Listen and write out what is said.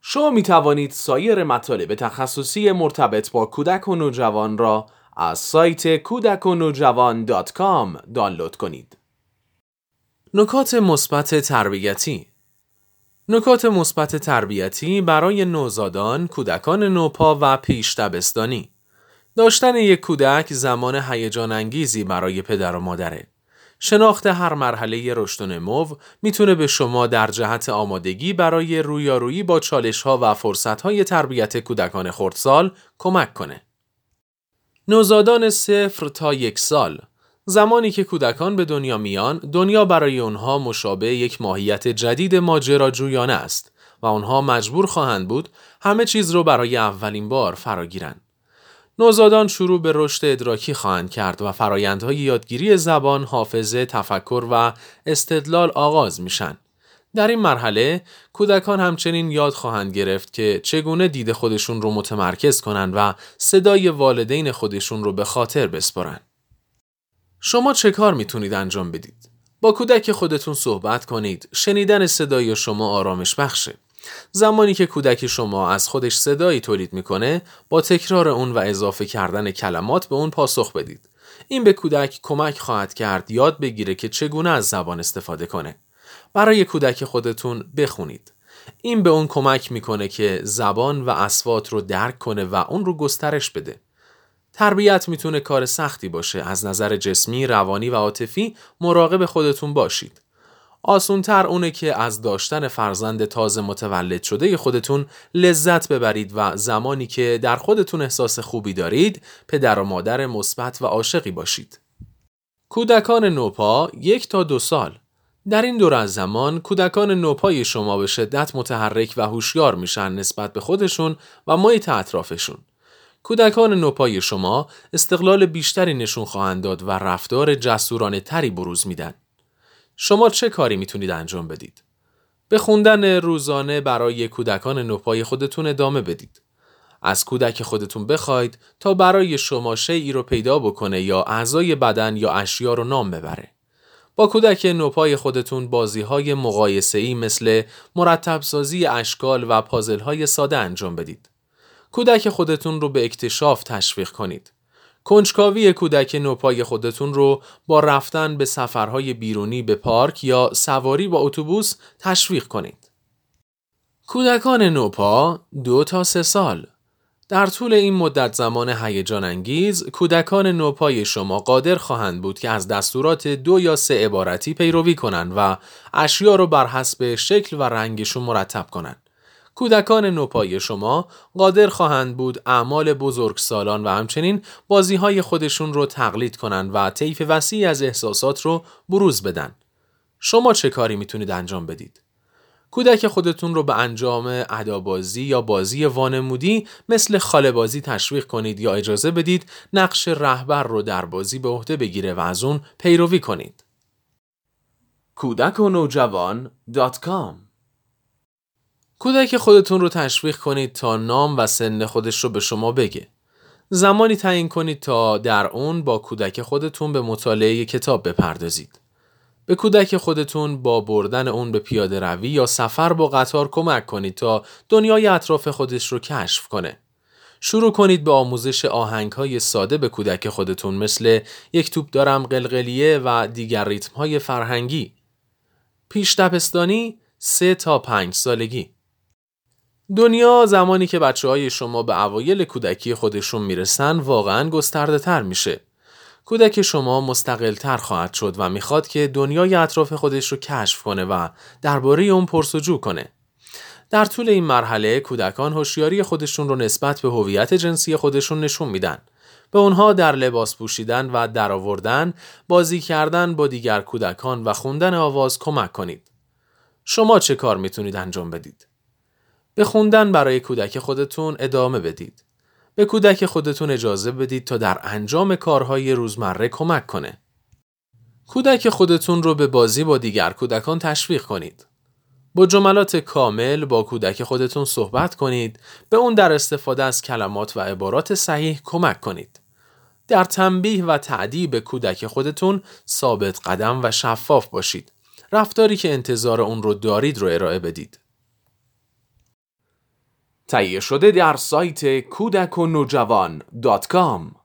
شما می توانید سایر مطالب تخصصی مرتبط با کودک و نوجوان را از سایت kudakonojavaan.com دانلود کنید. نکات مثبت تربیتی. نکات مثبت تربیتی برای نوزادان، کودکان نوپا و پیش دبستانی. داشتن یک کودک زمان هیجان انگیزی برای پدر و مادره. شناخت هر مرحله رشد و نمو میتونه به شما در جهت آمادگی برای رویارویی با چالش‌ها و فرصت‌های تربیت کودکان خردسال کمک کنه. نوزادان 0 تا 1 سال. زمانی که کودکان به دنیا میان، دنیا برای اونها مشابه یک ماهیت جدید ماجراجویانه است و اونها مجبور خواهند بود همه چیز رو برای اولین بار فراگیرن. نوزادان شروع به رشد ادراکی خواهند کرد و فرایندهای یادگیری زبان، حافظه، تفکر و استدلال آغاز میشن. در این مرحله کودکان همچنین یاد خواهند گرفت که چگونه دید خودشون رو متمرکز کنند و صدای والدین خودشون رو به خاطر بسپارن. شما چه کار میتونید انجام بدید؟ با کودک خودتون صحبت کنید. شنیدن صدای شما آرامش بخشه. زمانی که کودک شما از خودش صدایی تولید میکنه، با تکرار اون و اضافه کردن کلمات به اون پاسخ بدید. این به کودک کمک خواهد کرد یاد بگیره که چگونه از زبان استفاده کنه. برای کودک خودتون بخونید. این به اون کمک میکنه که زبان و اصوات رو درک کنه و اون رو گسترش بده. تربیت میتونه کار سختی باشه. از نظر جسمی، روانی و عاطفی مراقب خودتون باشید. آسونتر اونه که از داشتن فرزند تازه متولد شده خودتون لذت ببرید و زمانی که در خودتون احساس خوبی دارید، پدر و مادر مثبت و عاشقی باشید. کودکان نوپا 1 تا 2 سال. در این دور از زمان کودکان نوپای شما به شدت متحرک و هوشیار میشن نسبت به خودشون و محیط اطرافشون. کودکان نوپای شما استقلال بیشتری نشون خواهند داد و رفتار جسورانه تری بروز میدن. شما چه کاری میتونید انجام بدید؟ به خوندن روزانه برای کودکان نوپای خودتون ادامه بدید. از کودک خودتون بخواید تا برای شما شیئی رو پیدا بکنه یا اعضای بدن یا اشیا رو نام ببره. با کودک نوپای خودتون بازی‌های مقایسه‌ای مثل مرتب سازی اشکال و پازل‌های ساده انجام بدید. کودک خودتون رو به اکتشاف تشویق کنید. کنجکاوی کودک نوپای خودتون رو با رفتن به سفرهای بیرونی به پارک یا سواری با اتوبوس تشویق کنید. کودکان نوپا 2 تا 3 سال. در طول این مدت زمان هیجان انگیز، کودکان نوپای شما قادر خواهند بود که از دستورات 2 یا 3 عبارتی پیروی کنند و اشیا رو بر حسب شکل و رنگشون مرتب کنند. کودکان نوپای شما قادر خواهند بود اعمال بزرگسالان و همچنین بازی‌های خودشون رو تقلید کنند و طیف وسیعی از احساسات رو بروز بدن. شما چه کاری میتونید انجام بدید؟ کودک خودتون رو به انجام ادابازی یا بازی وانمودی مثل خاله بازی تشویق کنید یا اجازه بدید نقش رهبر رو در بازی به عهده بگیره و از اون پیروی کنید. kudakonojavaan.com. کودک خودتون رو تشویق کنید تا نام و سن خودش رو به شما بگه. زمانی تعیین کنید تا در اون با کودک خودتون به مطالعه کتاب بپردازید. به کودک خودتون با بردن اون به پیاده روی یا سفر با قطار کمک کنید تا دنیای اطراف خودش رو کشف کنه. شروع کنید به آموزش آهنگ‌های ساده به کودک خودتون مثل یک توپ دارم قلقلیه و دیگر ریتم‌های فرهنگی. پیش دبستانی 3 تا 5 سالگی. دنیا زمانی که بچه‌های شما به اوایل کودکی خودشون میرسن واقعاً گسترده تر میشه. کودک شما مستقل تر خواهد شد و میخواد که دنیای اطراف خودش رو کشف کنه و درباره اون پرسجو کنه. در طول این مرحله کودکان هوشیاری خودشون رو نسبت به هویت جنسی خودشون نشون میدن. به اونها در لباس پوشیدن و درآوردن، بازی کردن با دیگر کودکان و خوندن آواز کمک کنید. شما چه کار میتونید انجام بدید؟ به خوندن برای کودک خودتون ادامه بدید. به کودک خودتون اجازه بدید تا در انجام کارهای روزمره کمک کنه. کودک خودتون رو به بازی با دیگر کودکان تشویق کنید. با جملات کامل با کودک خودتون صحبت کنید. به اون در استفاده از کلمات و عبارات صحیح کمک کنید. در تنبیه و تعدیب کودک خودتون ثابت قدم و شفاف باشید. رفتاری که انتظار اون رو دارید رو ارائه بدید. تهیه شده در سایت کودک و نوجوان.com